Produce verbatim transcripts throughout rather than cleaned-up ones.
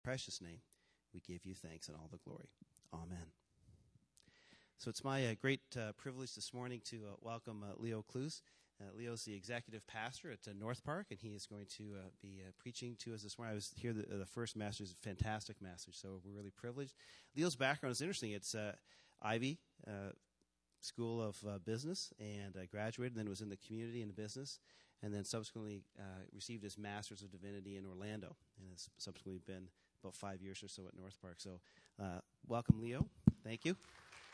precious name, we give you thanks and all the glory. Amen. So it's my uh, great uh, privilege this morning to uh, welcome uh, Leo Kloos. Uh, Leo's the executive pastor at uh, North Park, and he is going to uh, be uh, preaching to us this morning. I was here the, uh, the first message, fantastic message, so we're really privileged. Leo's background is interesting. It's uh, Ivy uh, School of uh, Business, and uh, graduated, and then was in the community and business, and then subsequently uh, received his Master's of Divinity in Orlando, and has subsequently been about five years or so at North Park. So uh, welcome, Leo. Thank you.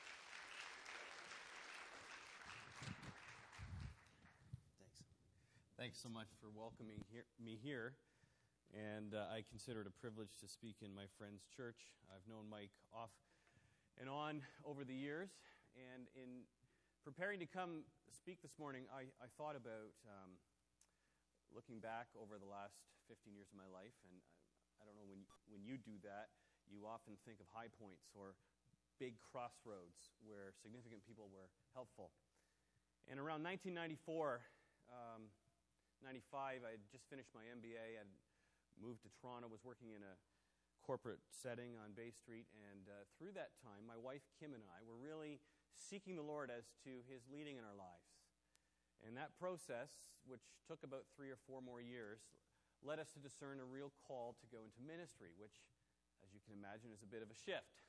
Thanks. Thanks so much for welcoming here, me here. And uh, I consider it a privilege to speak in my friend's church. I've known Mike off and on over the years. And in preparing to come speak this morning, I, I thought about um, looking back over the last fifteen years of my life. And I, I don't know, when you, when you do that, you often think of high points or big crossroads where significant people were helpful. And around nineteen ninety-four, um, ninety-five, I had just finished my M B A. I'd moved to Toronto, was working in a corporate setting on Bay Street. And uh, through that time, my wife Kim and I were really seeking the Lord as to His leading in our lives. And that process, which took about three or four more years, led us to discern a real call to go into ministry, which, as you can imagine, is a bit of a shift.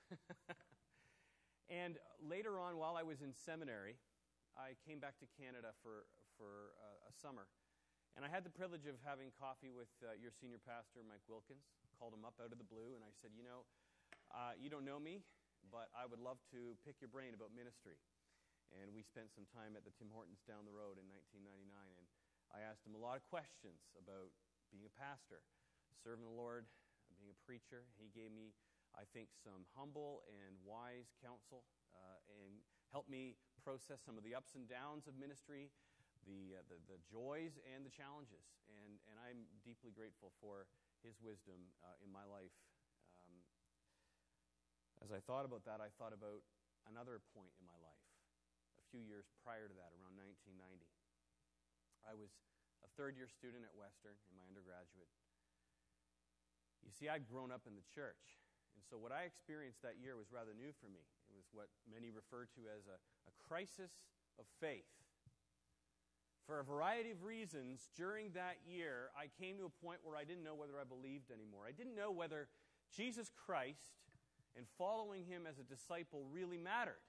And later on, while I was in seminary, I came back to Canada for, for uh, a summer. And I had the privilege of having coffee with uh, your senior pastor, Mike Wilkins. Called him up out of the blue, and I said, you know, uh, you don't know me, but I would love to pick your brain about ministry. And we spent some time at the Tim Hortons down the road in nineteen ninety-nine, and I asked him a lot of questions about being a pastor, serving the Lord, being a preacher. He gave me, I think, some humble and wise counsel uh, and helped me process some of the ups and downs of ministry, the uh, the, the joys and the challenges. And, and I'm deeply grateful for his wisdom uh, in my life. Um, as I thought about that, I thought about another point in my life, a few years prior to that, around nineteen ninety. I was a third-year student at Western in my undergraduate. You see, I'd grown up in the church, and so what I experienced that year was rather new for me. It was what many refer to as a, a crisis of faith. For a variety of reasons, during that year, I came to a point where I didn't know whether I believed anymore. I didn't know whether Jesus Christ and following Him as a disciple really mattered.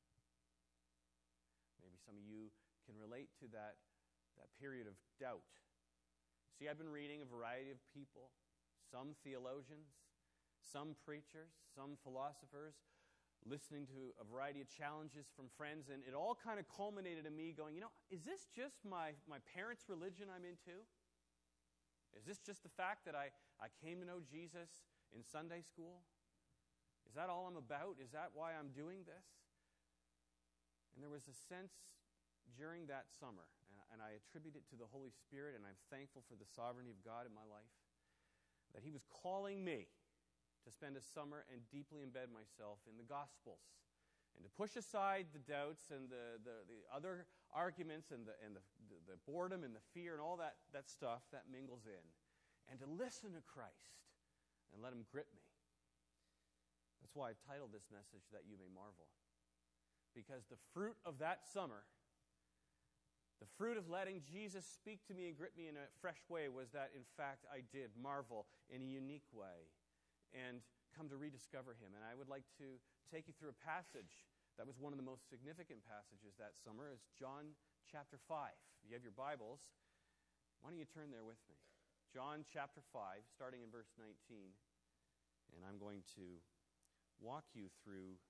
Maybe some of you can relate to that, that period of doubt. See, I've been reading a variety of people, some theologians, some preachers, some philosophers, listening to a variety of challenges from friends, and it all kind of culminated in me going, you know, is this just my, my parents' religion I'm into? Is this just the fact that I, I came to know Jesus in Sunday school? Is that all I'm about? Is that why I'm doing this? And there was a sense during that summer, and, and I attribute it to the Holy Spirit, and I'm thankful for the sovereignty of God in my life, that He was calling me to spend a summer and deeply embed myself in the Gospels and to push aside the doubts and the, the, the other arguments and, the, and the, the, the boredom and the fear and all that, that stuff that mingles in, and to listen to Christ and let Him grip me. That's why I've titled this message, That You May Marvel. Because the fruit of that summer, the fruit of letting Jesus speak to me and grip me in a fresh way, was that, in fact, I did marvel in a unique way and come to rediscover Him. And I would like to take you through a passage that was one of the most significant passages that summer. It's John chapter five. If you have your Bibles, why don't you turn there with me? John chapter five, starting in verse nineteen. And I'm going to walk you through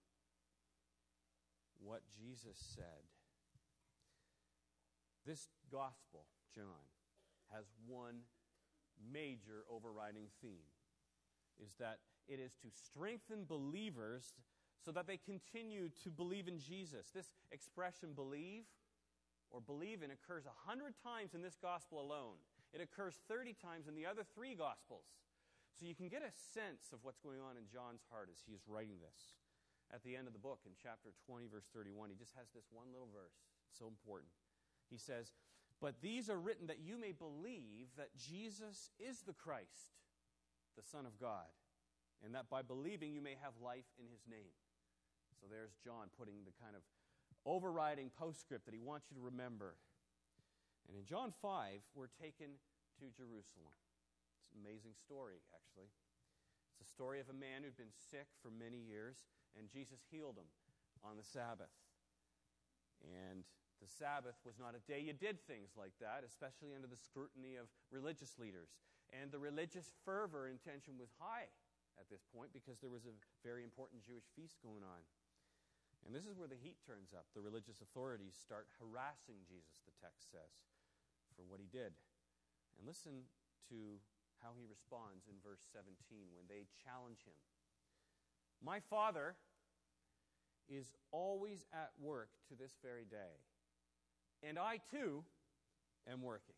what Jesus said. This gospel, John, has one major overriding theme, is that it is to strengthen believers so that they continue to believe in Jesus. This expression, believe or believe in, occurs a hundred times in this gospel alone. It occurs thirty times in the other three gospels. So you can get a sense of what's going on in John's heart as he is writing this. At the end of the book, in chapter twenty, verse thirty-one, he just has this one little verse. It's so important. He says, "But these are written that you may believe that Jesus is the Christ, the Son of God, and that by believing you may have life in his name. So there's John putting the kind of overriding postscript that he wants you to remember. And in John five, we're taken to Jerusalem. It's an amazing story, actually. It's a story of a man who'd been sick for many years, and Jesus healed him on the Sabbath. And the Sabbath was not a day you did things like that, especially under the scrutiny of religious leaders. And the religious fervor and tension was high at this point because there was a very important Jewish feast going on. And this is where the heat turns up. The religious authorities start harassing Jesus, the text says, for what he did. And listen to how he responds in verse seventeen when they challenge him. My Father is always at work to this very day, and I too am working.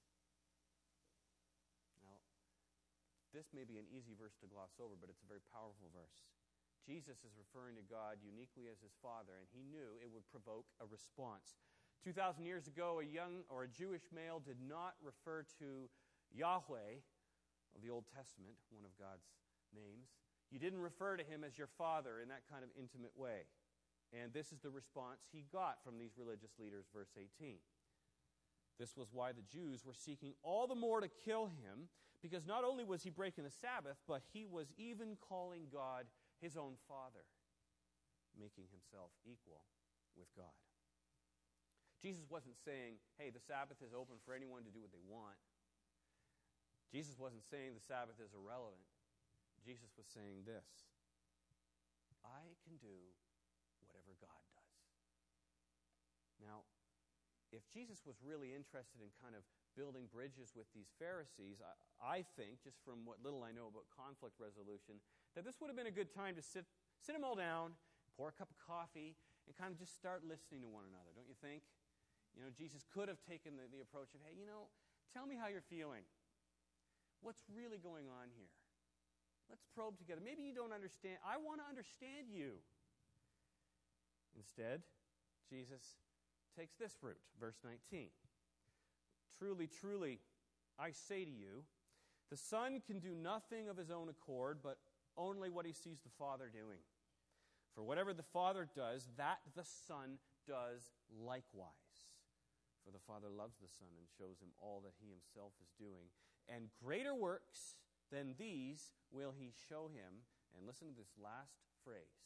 Now, this may be an easy verse to gloss over, but it's a very powerful verse. Jesus is referring to God uniquely as his Father, and he knew it would provoke a response. two thousand years ago, a young or a Jewish male did not refer to Yahweh of the Old Testament, one of God's names. You didn't refer to him as your Father in that kind of intimate way. And this is the response he got from these religious leaders, verse eighteen. This was why the Jews were seeking all the more to kill him, because not only was he breaking the Sabbath, but he was even calling God his own Father, making himself equal with God. Jesus wasn't saying, hey, the Sabbath is open for anyone to do what they want. Jesus wasn't saying the Sabbath is irrelevant. Jesus was saying this: I can do whatever God does. Now, if Jesus was really interested in kind of building bridges with these Pharisees, I, I think, just from what little I know about conflict resolution, that this would have been a good time to sit, sit them all down, pour a cup of coffee, and kind of just start listening to one another, don't you think? You know, Jesus could have taken the, the approach of, hey, you know, tell me how you're feeling. What's really going on here? Let's probe together. Maybe you don't understand. I want to understand you. Instead, Jesus takes this route, verse nineteen. Truly, truly, I say to you, the Son can do nothing of his own accord, but only what he sees the Father doing. For whatever the Father does, that the Son does likewise. For the Father loves the Son and shows him all that he himself is doing. And greater works than these will he show him. And listen to this last phrase: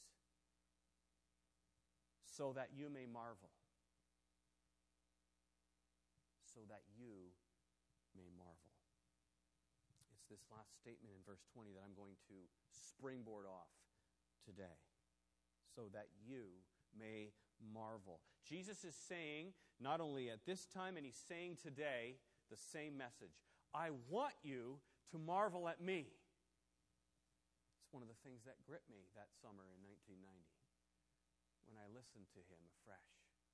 so that you may marvel. So that you may marvel. It's this last statement in verse twenty that I'm going to springboard off today. So that you may marvel. Jesus is saying, not only at this time, and he's saying today, the same message. I want you to marvel at me. It's one of the things that gripped me that summer in nineteen ninety when I listened to him afresh.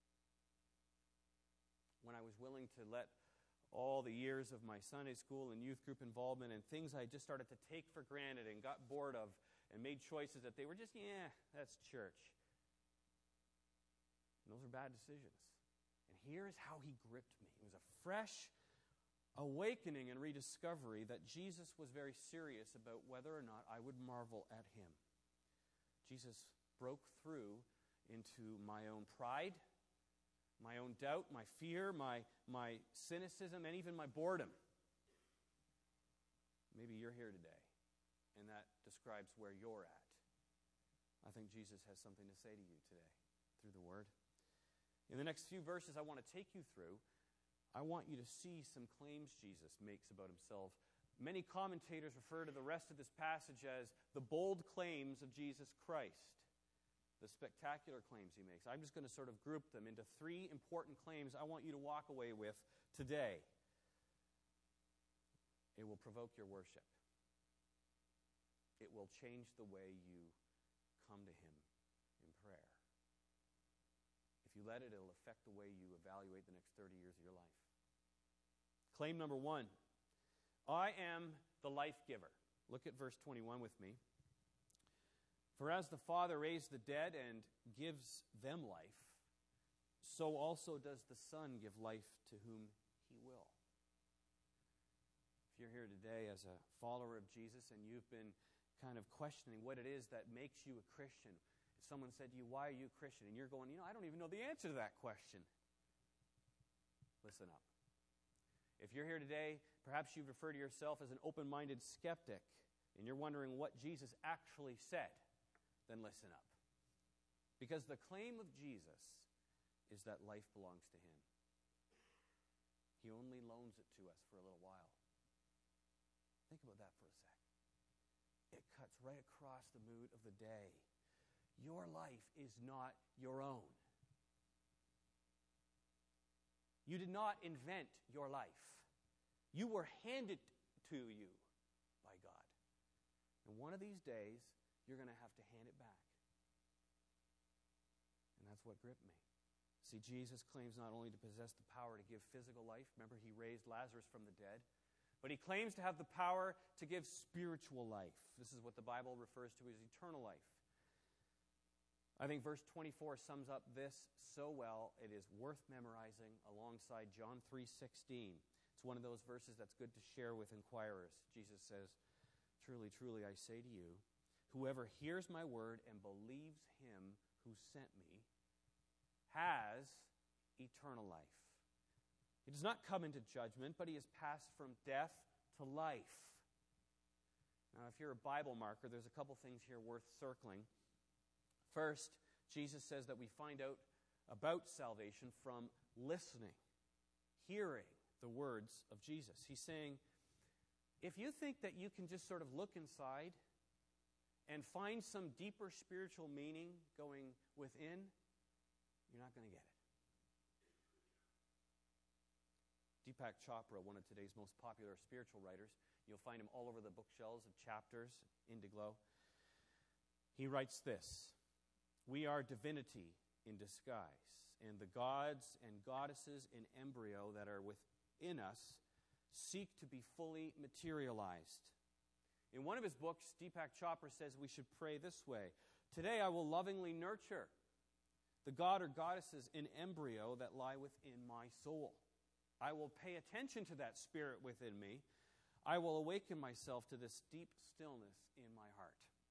When I was willing to let all the years of my Sunday school and youth group involvement and things I just started to take for granted and got bored of and made choices that they were just, yeah, that's church. And those are bad decisions. And here's how he gripped me. It was a fresh awakening and rediscovery that Jesus was very serious about whether or not I would marvel at him. Jesus broke through into my own pride, my own doubt, my fear, my, my cynicism, and even my boredom. Maybe you're here today, and that describes where you're at. I think Jesus has something to say to you today through the Word. In the next few verses I want to take you through, I want you to see some claims Jesus makes about himself. Many commentators refer to the rest of this passage as the bold claims of Jesus Christ, the spectacular claims he makes. I'm just going to sort of group them into three important claims I want you to walk away with today. It will provoke your worship. It will change the way you come to him in prayer. If you let it, it'll affect the way you evaluate the next thirty years of your life. Claim number one, I am the life giver. Look at verse twenty-one with me. For as the Father raised the dead and gives them life, so also does the Son give life to whom he will. If you're here today as a follower of Jesus and you've been kind of questioning what it is that makes you a Christian. If someone said to you, why are you a Christian? And you're going, you know, I don't even know the answer to that question. Listen up. If you're here today, perhaps you refer to yourself as an open-minded skeptic, and you're wondering what Jesus actually said, then listen up. Because the claim of Jesus is that life belongs to Him. He only loans it to us for a little while. Think about that for a sec. It cuts right across the mood of the day. Your life is not your own. You did not invent your life. You were handed to you by God. And one of these days, you're going to have to hand it back. And that's what gripped me. See, Jesus claims not only to possess the power to give physical life. Remember, He raised Lazarus from the dead. But He claims to have the power to give spiritual life. This is what the Bible refers to as eternal life. I think verse twenty-four sums up this so well, it is worth memorizing alongside John three sixteen. It's one of those verses that's good to share with inquirers. Jesus says, truly, truly, I say to you, whoever hears my word and believes Him who sent me has eternal life. He does not come into judgment, but he has passed from death to life. Now, if you're a Bible marker, there's a couple things here worth circling. First, Jesus says that we find out about salvation from listening, hearing the words of Jesus. He's saying, if you think that you can just sort of look inside and find some deeper spiritual meaning going within, you're not going to get it. Deepak Chopra, one of today's most popular spiritual writers, you'll find him all over the bookshelves of Chapters, Indiglo. He writes this, we are divinity in disguise, and the gods and goddesses in embryo that are within us seek to be fully materialized. In one of his books, Deepak Chopra says we should pray this way, today I will lovingly nurture the god or goddesses in embryo that lie within my soul. I will pay attention to that spirit within me. I will awaken myself to this deep stillness in my heart.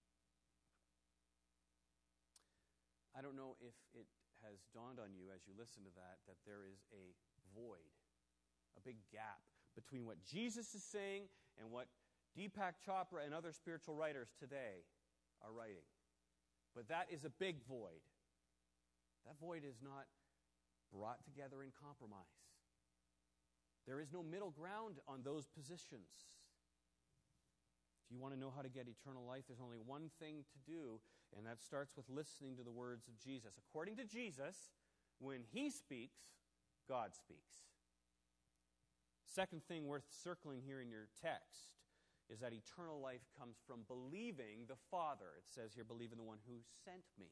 I don't know if it has dawned on you as you listen to that, that there is a void, a big gap between what Jesus is saying and what Deepak Chopra and other spiritual writers today are writing. But that is a big void. That void is not brought together in compromise. There is no middle ground on those positions. If you want to know how to get eternal life, there's only one thing to do, and that starts with listening to the words of Jesus. According to Jesus, when He speaks, God speaks. Second thing worth circling here in your text is that eternal life comes from believing the Father. It says here, believe in the one who sent me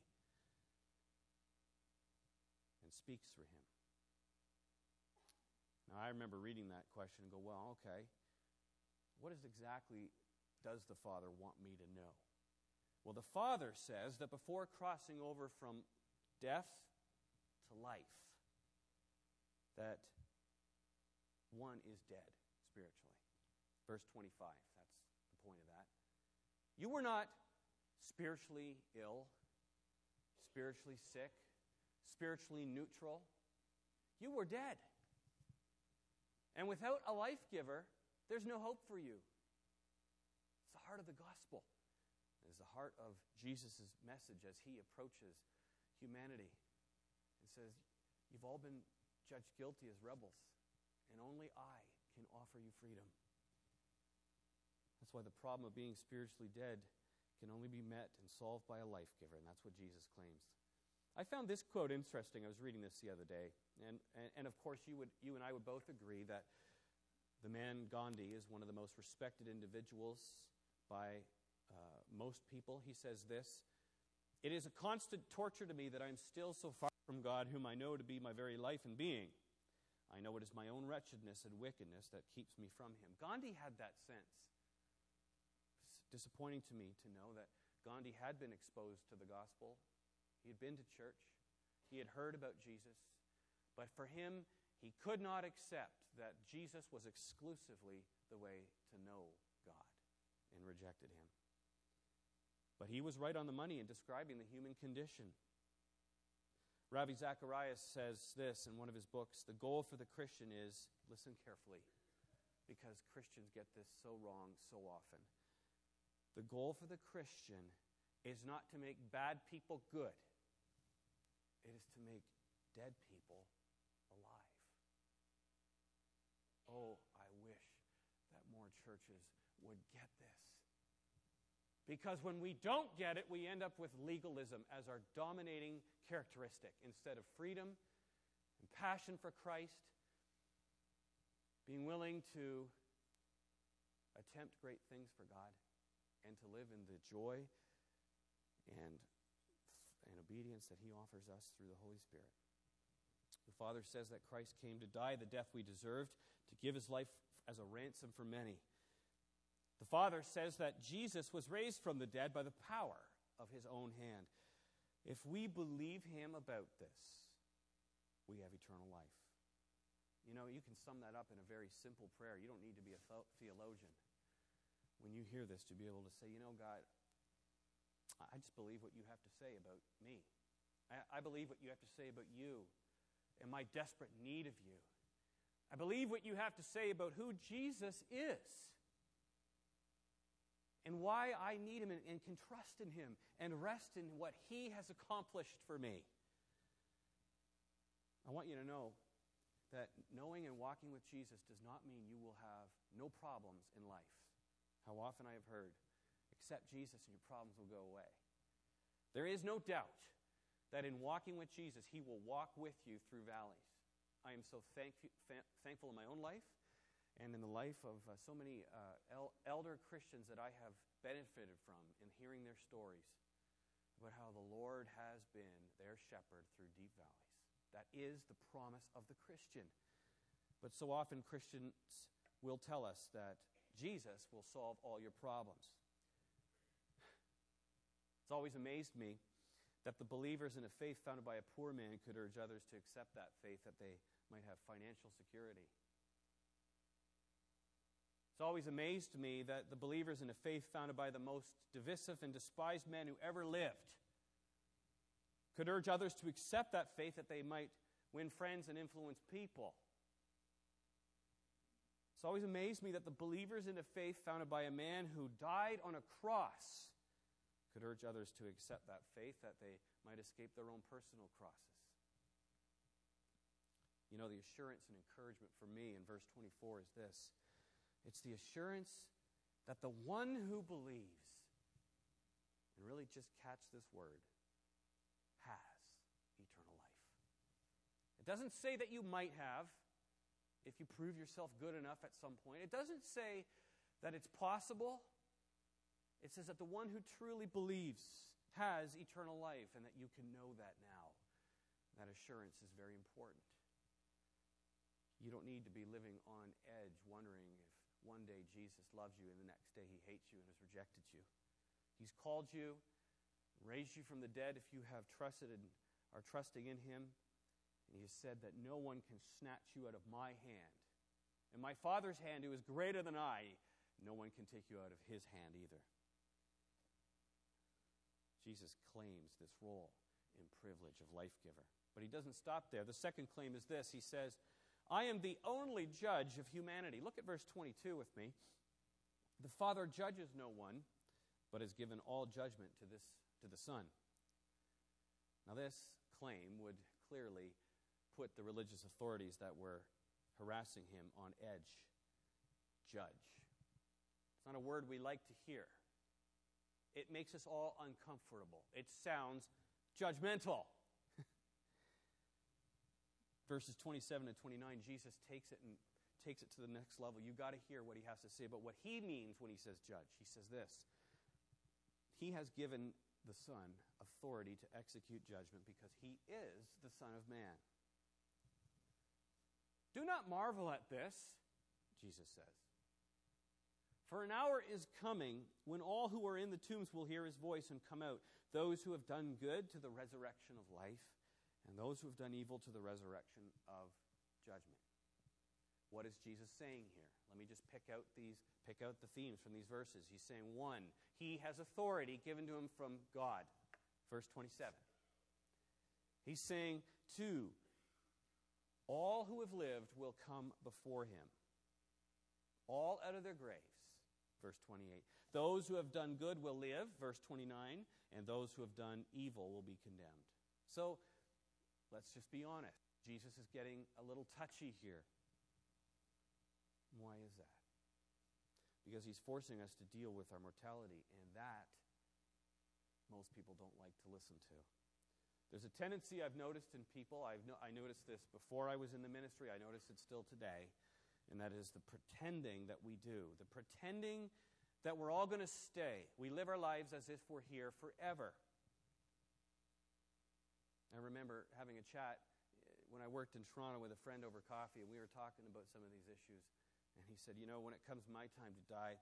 and speaks through Him. Now, I remember reading that question and go, well, okay, what is exactly does the Father want me to know? Well, the Father says that before crossing over from death to life, that one is dead spiritually. Verse twenty-five, that's the point of that. You were not spiritually ill, spiritually sick, spiritually neutral. You were dead. And without a life giver, there's no hope for you. It's the heart of the gospel. It is the heart of Jesus' message as He approaches humanity and says, you've all been judged guilty as rebels, and only I can offer you freedom. That's why the problem of being spiritually dead can only be met and solved by a life giver, and that's what Jesus claims. I found this quote interesting. I was reading this the other day, and, and, and of course you would, you and I would both agree that the man Gandhi is one of the most respected individuals by uh, most people. He says this, it is a constant torture to me that I am still so far from God, whom I know to be my very life and being. I know it is my own wretchedness and wickedness that keeps me from Him. Gandhi had that sense. It's disappointing to me to know that Gandhi had been exposed to the gospel. He had been to church. He had heard about Jesus. But for him, he could not accept that Jesus was exclusively the way to know God, and rejected Him. he was right on the money in describing the human condition. Ravi Zacharias says this in one of his books, the goal for the Christian is, listen carefully, because Christians get this so wrong so often. The goal for the Christian is not to make bad people good. It is to make dead people alive. Oh, I wish that more churches would get this. Because when we don't get it, we end up with legalism as our dominating characteristic instead of freedom and passion for Christ, being willing to attempt great things for God and to live in the joy and, and obedience that he offers us through the Holy Spirit. The Father says that Christ came to die the death we deserved, to give his life as a ransom for many. The Father says that Jesus was raised from the dead by the power of his own hand. If we believe him about this, we have eternal life. You know, you can sum that up in a very simple prayer. You don't need to be a theologian when you hear this to be able to say, you know, God, I just believe what you have to say about me. I, I believe what you have to say about you and my desperate need of you. I believe what you have to say about who Jesus is and why I need him and, and can trust in him and rest in what he has accomplished for me. I want you to know that knowing and walking with Jesus does not mean you will have no problems in life. How often I have heard, accept Jesus and your problems will go away. There is no doubt that in walking with Jesus, he will walk with you through valleys. I am so thank- fa- thankful in my own life and in the life of uh, so many uh, el- elder Christians that I have benefited from in hearing their stories about how the Lord has been their shepherd through deep valleys. That is the promise of the Christian. But so often Christians will tell us that Jesus will solve all your problems. It's always amazed me that the believers in a faith founded by a poor man could urge others to accept that faith, that they might have financial security. It's always amazed me that the believers in a faith founded by the most divisive and despised men who ever lived could urge others to accept that faith, that they might win friends and influence people. It's always amazed me that the believers in a faith founded by a man who died on a cross could urge others to accept that faith, that they might escape their own personal crosses. You know, the assurance and encouragement for me in verse twenty-four is this. It's the assurance that the one who believes, and really just catch this word, has eternal life. It doesn't say that you might have, if you prove yourself good enough at some point. It doesn't say that it's possible. It says that the one who truly believes has eternal life and that you can know that now. That assurance is very important. You don't need to be living on edge wondering if one day Jesus loves you and the next day he hates you and has rejected you. He's called you, raised you from the dead if you have trusted and are trusting in him. And he has said that no one can snatch you out of my hand. And my Father's hand, who is greater than I, no one can take you out of his hand either. Jesus claims this role and privilege of life giver. But he doesn't stop there. The second claim is this. He says, I am the only judge of humanity. Look at verse twenty-two with me. The Father judges no one, but has given all judgment to this to the Son. Now this claim would clearly put the religious authorities that were harassing him on edge. Judge. It's not a word we like to hear. It makes us all uncomfortable. It sounds judgmental. Verses twenty-seven and twenty-nine, Jesus takes it and takes it to the next level. You've got to hear what he has to say about what he means when he says judge. He says this. He has given the Son authority to execute judgment because he is the Son of Man. Do not marvel at this, Jesus says. For an hour is coming when all who are in the tombs will hear his voice and come out, those who have done good to the resurrection of life, and those who have done evil to the resurrection of judgment. What is Jesus saying here? Let me just pick out these, pick out the themes from these verses. He's saying, one, he has authority given to him from God. Verse twenty-seven. He's saying, two, all who have lived will come before him, all out of their graves. Verse twenty-eight. Those who have done good will live. Verse twenty-nine. And those who have done evil will be condemned. So, let's just be honest. Jesus is getting a little touchy here. Why is that? Because he's forcing us to deal with our mortality, and that most people don't like to listen to. There's a tendency I've noticed in people. I've no, I noticed this before I was in the ministry. I notice it still today, and that is the pretending that we do. The pretending that we're all going to stay. We live our lives as if we're here forever. I remember having a chat when I worked in Toronto with a friend over coffee, and we were talking about some of these issues. And he said, you know, when it comes my time to die,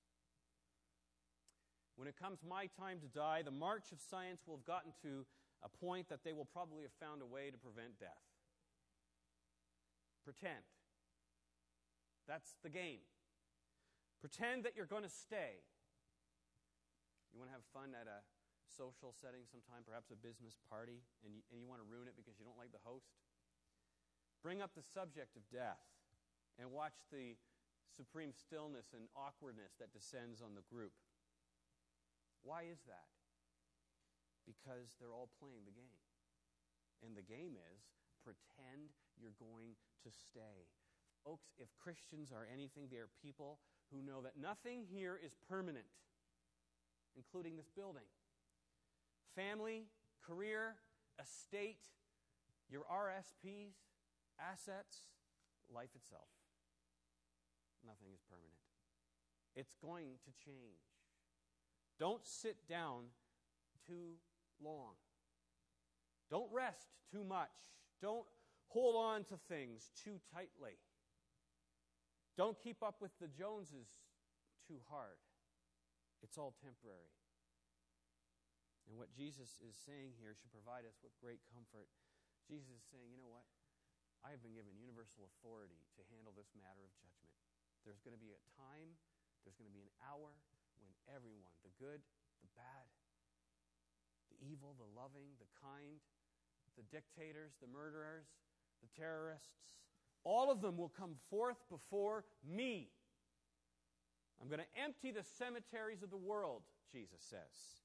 when it comes my time to die, the march of science will have gotten to a point that they will probably have found a way to prevent death. Pretend. That's the game. Pretend that you're going to stay. You want to have fun at a social setting sometime, perhaps a business party, and you, and you want to ruin it because you don't like the host? Bring up the subject of death and watch the supreme stillness and awkwardness that descends on the group. Why is that? Because they're all playing the game. And the game is pretend you're going to stay. Folks, if Christians are anything, they are people who know that nothing here is permanent, including this building. Family, career, estate, your R S Ps, assets, life itself. Nothing is permanent. It's going to change. Don't sit down too long. Don't rest too much. Don't hold on to things too tightly. Don't keep up with the Joneses too hard. It's all temporary. And what Jesus is saying here should provide us with great comfort. Jesus is saying, you know what? I have been given universal authority to handle this matter of judgment. There's going to be a time, there's going to be an hour when everyone, the good, the bad, the evil, the loving, the kind, the dictators, the murderers, the terrorists, all of them will come forth before me. I'm going to empty the cemeteries of the world, Jesus says.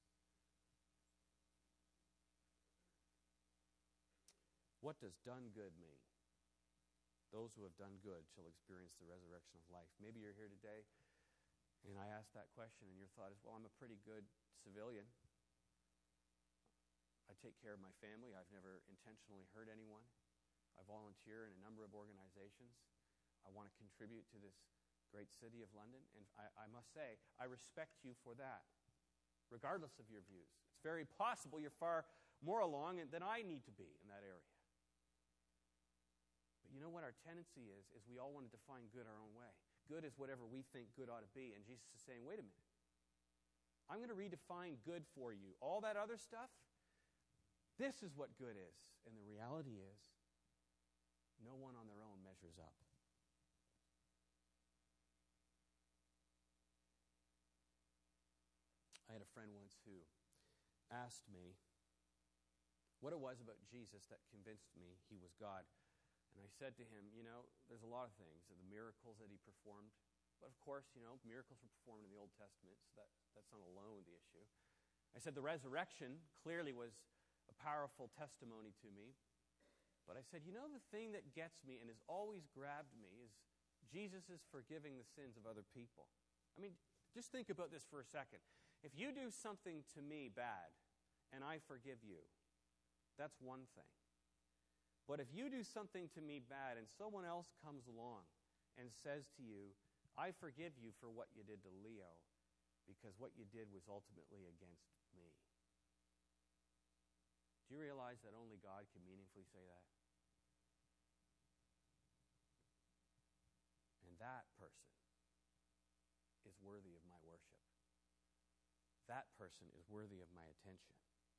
What does done good mean? Those who have done good shall experience the resurrection of life. Maybe you're here today, and I asked that question, and your thought is, well, I'm a pretty good civilian. I take care of my family. I've never intentionally hurt anyone. I volunteer in a number of organizations. I want to contribute to this great city of London. And I, I must say, I respect you for that, regardless of your views. It's very possible you're far more along than I need to be in that area. But you know what our tendency is, is we all want to define good our own way. Good is whatever we think good ought to be. And Jesus is saying, wait a minute. I'm going to redefine good for you. All that other stuff, this is what good is. And the reality is, no one on their own measures up. I had a friend once who asked me what it was about Jesus that convinced me he was God. And I said to him, you know, there's a lot of things, the miracles that he performed. But of course, you know, miracles were performed in the Old Testament, so that, that's not alone the issue. I said the resurrection clearly was a powerful testimony to me. But I said, you know, the thing that gets me and has always grabbed me is Jesus is forgiving the sins of other people. I mean, just think about this for a second. If you do something to me bad and I forgive you, that's one thing. But if you do something to me bad and someone else comes along and says to you, I forgive you for what you did to Leo because what you did was ultimately against me. Do you realize that only God can meaningfully say that? And that person is worthy of my worship. That person is worthy of my attention.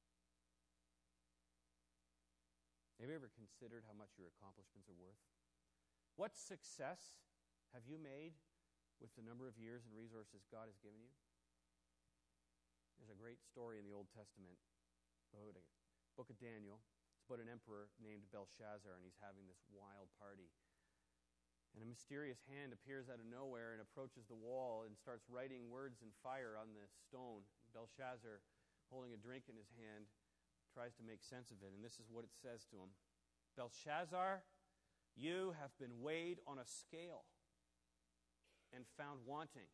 Have you ever considered how much your accomplishments are worth? What success have you made with the number of years and resources God has given you? There's a great story in the Old Testament about a book of Daniel. It's about an emperor named Belshazzar, and he's having this wild party. And a mysterious hand appears out of nowhere and approaches the wall and starts writing words in fire on the stone. Belshazzar, holding a drink in his hand, tries to make sense of it, and this is what it says to him. Belshazzar, you have been weighed on a scale and found wanting.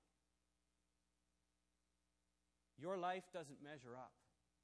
Your life doesn't measure up.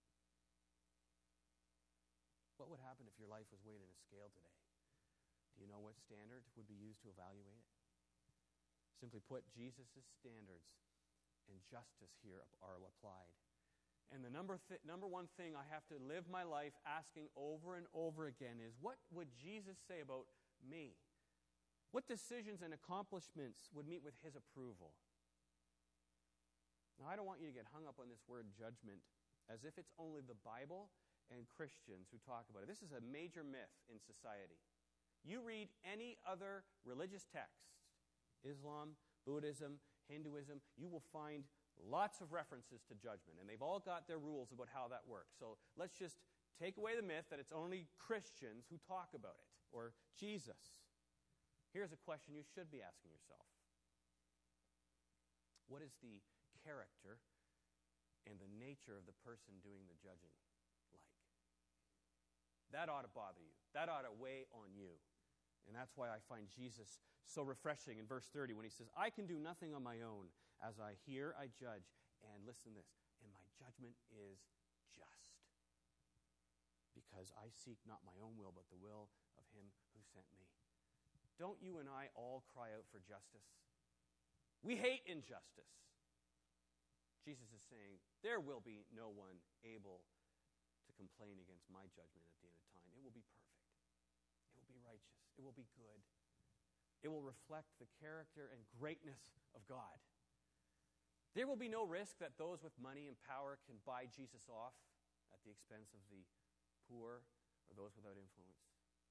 What would happen if your life was weighed in a scale today? Do you know what standard would be used to evaluate it? Simply put, Jesus' standards and justice here are applied. And the number, th- number one thing I have to live my life asking over and over again is, what would Jesus say about me? What decisions and accomplishments would meet with his approval? Now, I don't want you to get hung up on this word judgment as if it's only the Bible and Christians who talk about it. This is a major myth in society. You read any other religious text, Islam, Buddhism, Hinduism, you will find lots of references to judgment, and they've all got their rules about how that works. So let's just take away the myth that it's only Christians who talk about it, or Jesus. Here's a question you should be asking yourself. What is the character and the nature of the person doing the judging like? That ought to bother you. That ought to weigh on you. And that's why I find Jesus so refreshing in verse thirty when he says, I can do nothing on my own. As I hear, I judge. And listen to this. And my judgment is just. Because I seek not my own will, but the will of him who sent me. Don't you and I all cry out for justice? We hate injustice. Jesus is saying, there will be no one able to complain against my judgment at the end of time. It will be perfect. It will be righteous. It will be good. It will reflect the character and greatness of God. There will be no risk that those with money and power can buy Jesus off at the expense of the poor or those without influence.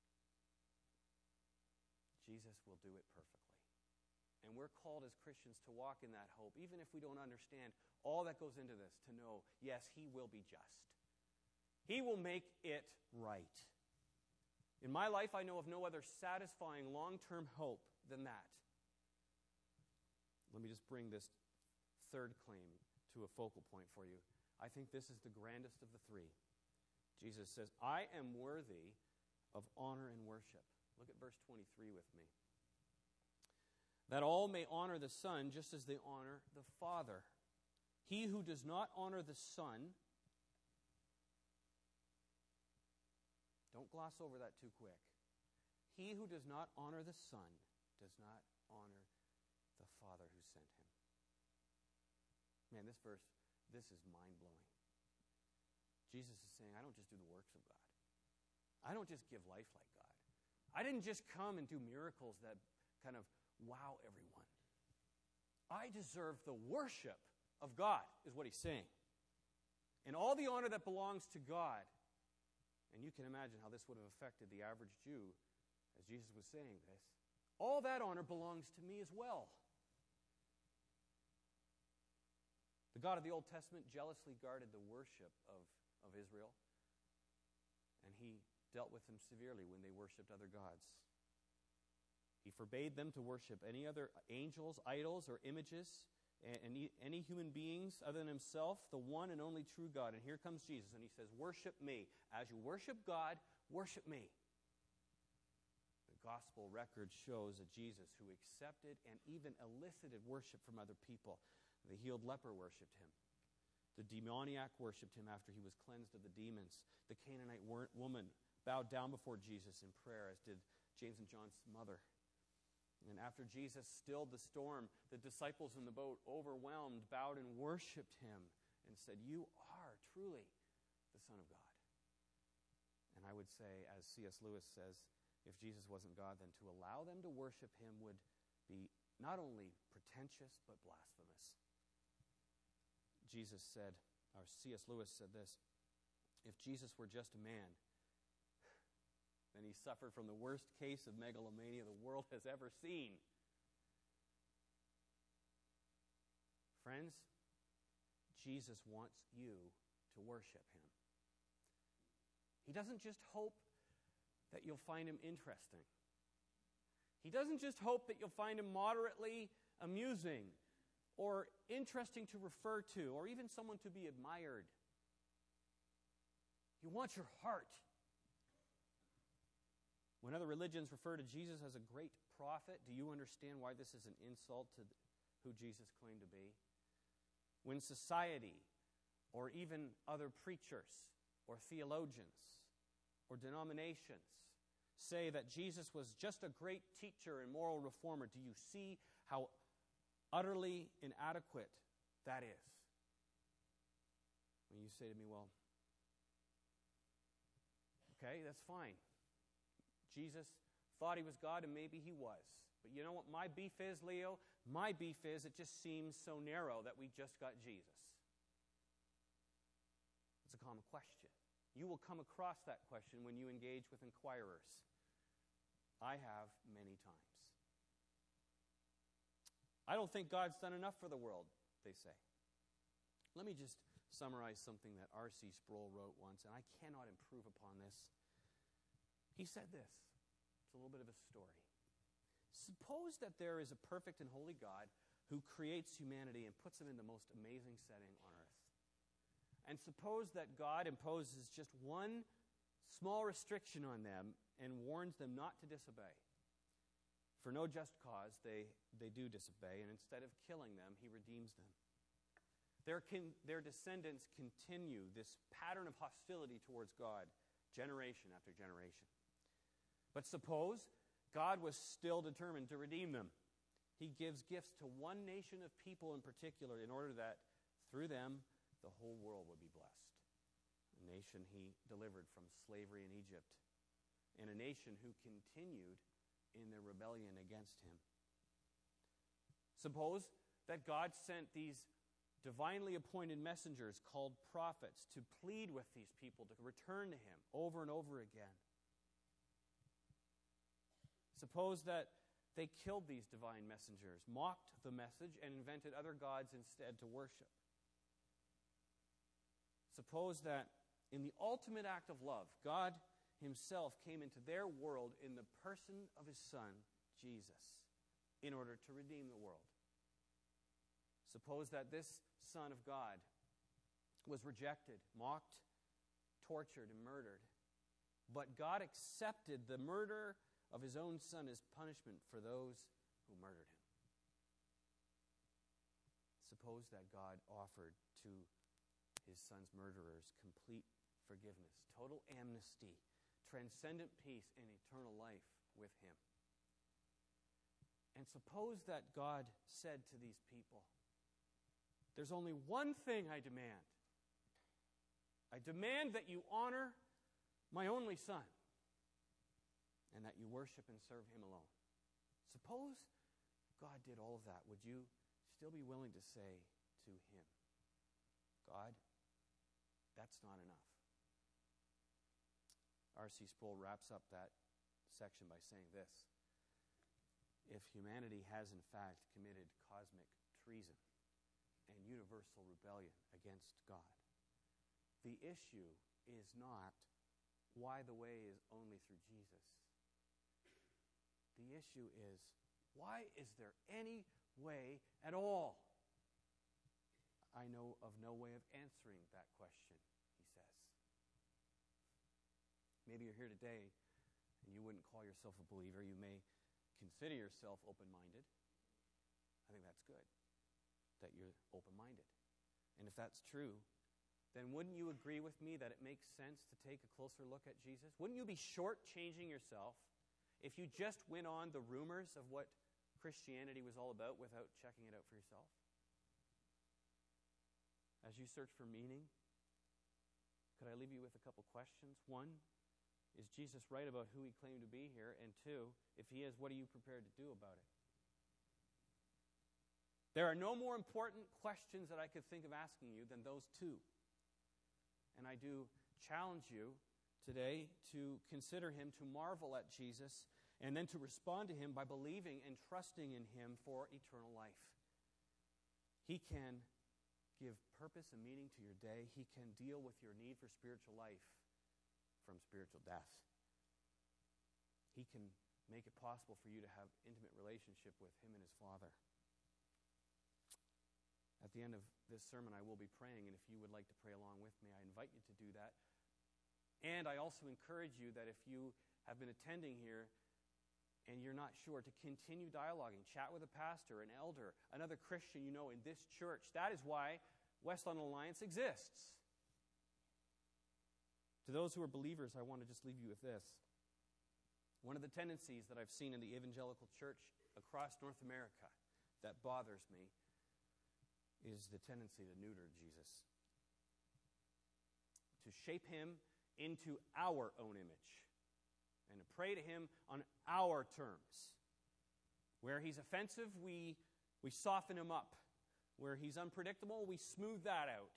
Jesus will do it perfectly. And we're called as Christians to walk in that hope, even if we don't understand all that goes into this, to know, yes, he will be just. He will make it right. In my life, I know of no other satisfying long-term hope than that. Let me just bring this third claim to a focal point for you. I think this is the grandest of the three. Jesus says, I am worthy of honor and worship. Look at verse twenty-three with me. That all may honor the Son just as they honor the Father. He who does not honor the Son, don't gloss over that too quick. He who does not honor the Son does not honor the Father who sent him. Man, this verse, this is mind-blowing. Jesus is saying, I don't just do the works of God. I don't just give life like God. I didn't just come and do miracles that kind of wow everyone. I deserve the worship of God, is what he's saying. And all the honor that belongs to God. And you can imagine how this would have affected the average Jew as Jesus was saying this. All that honor belongs to me as well. The God of the Old Testament jealously guarded the worship of, of Israel. And he dealt with them severely when they worshipped other gods. He forbade them to worship any other angels, idols, or images, and any human beings other than himself, the one and only true God. And here comes Jesus, and he says, worship me. As you worship God, worship me. The gospel record shows that Jesus, who accepted and even elicited worship from other people, the healed leper worshipped him. The demoniac worshipped him after he was cleansed of the demons. The Canaanite woman bowed down before Jesus in prayer, as did James and John's mother. And after Jesus stilled the storm, the disciples in the boat, overwhelmed, bowed and worshipped him and said, you are truly the Son of God. And I would say, as C S Lewis says, if Jesus wasn't God, then to allow them to worship him would be not only pretentious, but blasphemous. Jesus said, or C S Lewis said this, if Jesus were just a man, then he suffered from the worst case of megalomania the world has ever seen. Friends, Jesus wants you to worship him. He doesn't just hope that you'll find him interesting. He doesn't just hope that you'll find him moderately amusing or interesting to refer to or even someone to be admired. He wants your heart. When other religions refer to Jesus as a great prophet, do you understand why this is an insult to who Jesus claimed to be? When society or even other preachers or theologians or denominations say that Jesus was just a great teacher and moral reformer, do you see how utterly inadequate that is? When you say to me, well, okay, that's fine. Jesus thought he was God, and maybe he was. But you know what my beef is, Leo? My beef is it just seems so narrow that we just got Jesus. It's a common question. You will come across that question when you engage with inquirers. I have many times. I don't think God's done enough for the world, they say. Let me just summarize something that R C Sproul wrote once, and I cannot improve upon this. He said this. It's a little bit of a story. Suppose that there is a perfect and holy God who creates humanity and puts them in the most amazing setting on earth. And suppose that God imposes just one small restriction on them and warns them not to disobey. For no just cause, they, they do disobey, and instead of killing them, he redeems them. Their, kin, their descendants continue this pattern of hostility towards God, generation after generation. But suppose God was still determined to redeem them. He gives gifts to one nation of people in particular in order that through them the whole world would be blessed. A nation he delivered from slavery in Egypt, and a nation who continued in their rebellion against him. Suppose that God sent these divinely appointed messengers called prophets to plead with these people to return to him over and over again. Suppose that they killed these divine messengers, mocked the message, and invented other gods instead to worship. Suppose that in the ultimate act of love, God himself came into their world in the person of his Son, Jesus, in order to redeem the world. Suppose that this Son of God was rejected, mocked, tortured, and murdered, but God accepted the murder of his own Son as punishment for those who murdered him. Suppose that God offered to his Son's murderers complete forgiveness, total amnesty, transcendent peace, and eternal life with him. And suppose that God said to these people, there's only one thing I demand. I demand that you honor my only Son, and that you worship and serve him alone. Suppose God did all of that. Would you still be willing to say to him, God, that's not enough? R C Sproul wraps up that section by saying this. If humanity has in fact committed cosmic treason and universal rebellion against God, the issue is not why the way is only through Jesus. The issue is, why is there any way at all? I know of no way of answering that question, he says. Maybe you're here today and you wouldn't call yourself a believer. You may consider yourself open-minded. I think that's good, that you're open-minded. And if that's true, then wouldn't you agree with me that it makes sense to take a closer look at Jesus? Wouldn't you be shortchanging yourself if you just went on the rumors of what Christianity was all about without checking it out for yourself? As you search for meaning, could I leave you with a couple questions? One, is Jesus right about who he claimed to be here? And two, if he is, what are you prepared to do about it? There are no more important questions that I could think of asking you than those two. And I do challenge you today to consider him, to marvel at Jesus, and then to respond to him by believing and trusting in him for eternal life. He can give purpose and meaning to your day. He can deal with your need for spiritual life from spiritual death. He can make it possible for you to have intimate relationship with Him and His Father. At the end of this sermon, I will be praying, and if you would like to pray along with me, I invite you to do that. And I also encourage you that if you have been attending here and you're not sure, to continue dialoguing. Chat with a pastor, an elder, another Christian you know in this church. That is why West London Alliance exists. To those who are believers, I want to just leave you with this. One of the tendencies that I've seen in the evangelical church across North America that bothers me is the tendency to neuter Jesus, to shape Him into our own image, and to pray to Him on our terms. Where He's offensive, we, we soften Him up. Where He's unpredictable, we smooth that out.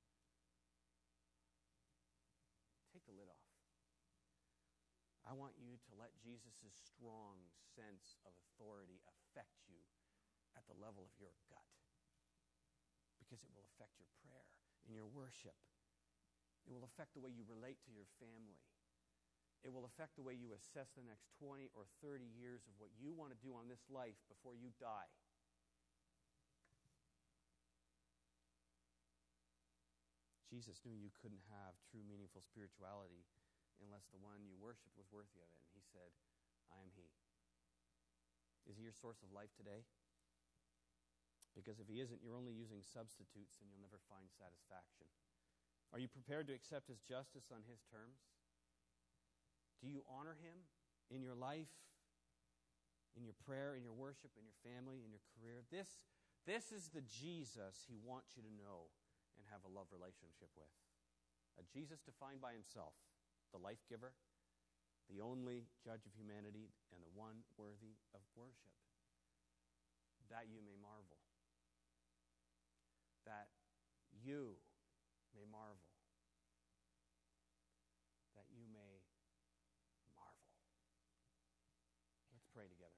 Take the lid off. I want you to let Jesus' strong sense of authority affect you at the level of your gut. Because it will affect your prayer and your worship. It will affect the way you relate to your family. It will affect the way you assess the next twenty or thirty years of what you want to do on this life before you die. Jesus knew you couldn't have true, meaningful spirituality unless the one you worshiped was worthy of it. And He said, I am He. Is He your source of life today? Because if He isn't, you're only using substitutes and you'll never find satisfaction. Are you prepared to accept His justice on His terms? Do you honor Him in your life, in your prayer, in your worship, in your family, in your career? This, this is the Jesus He wants you to know and have a love relationship with. A Jesus defined by Himself, the life giver, the only judge of humanity, and the one worthy of worship. That you may marvel. That you may marvel. That you may marvel. Let's pray together.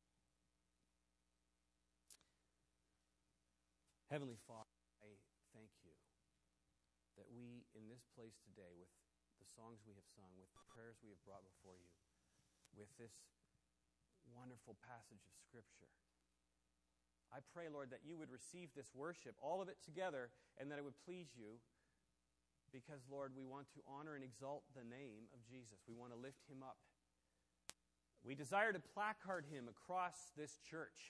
Heavenly Father, I thank You that we in this place today, with the songs we have sung, with the prayers we have brought before You, with this wonderful passage of Scripture, I pray, Lord, that You would receive this worship, all of it together, and that it would please You, because, Lord, we want to honor and exalt the name of Jesus. We want to lift Him up. We desire to placard Him across this church.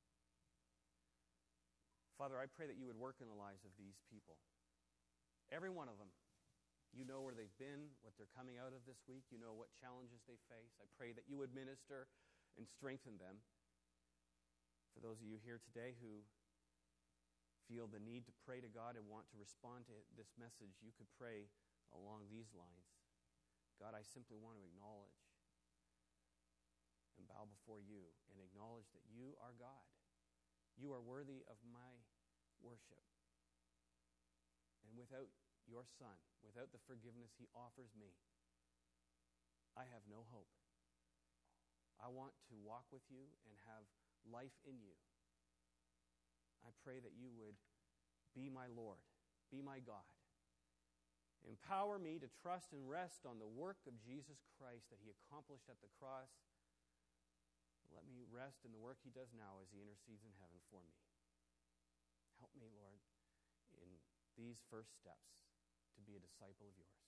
Father, I pray that You would work in the lives of these people. Every one of them. You know where they've been, what they're coming out of this week. You know what challenges they face. I pray that You would minister and strengthen them. For those of you here today who feel the need to pray to God and want to respond to this message, you could pray along these lines. God, I simply want to acknowledge and bow before You and acknowledge that You are God. You are worthy of my worship. And without Your Son, without the forgiveness He offers me, I have no hope. I want to walk with You and have life in You. I pray that You would be my Lord, be my God. Empower me to trust and rest on the work of Jesus Christ that He accomplished at the cross. Let me rest in the work He does now as He intercedes in heaven for me. Help me, Lord, in these first steps to be a disciple of Yours.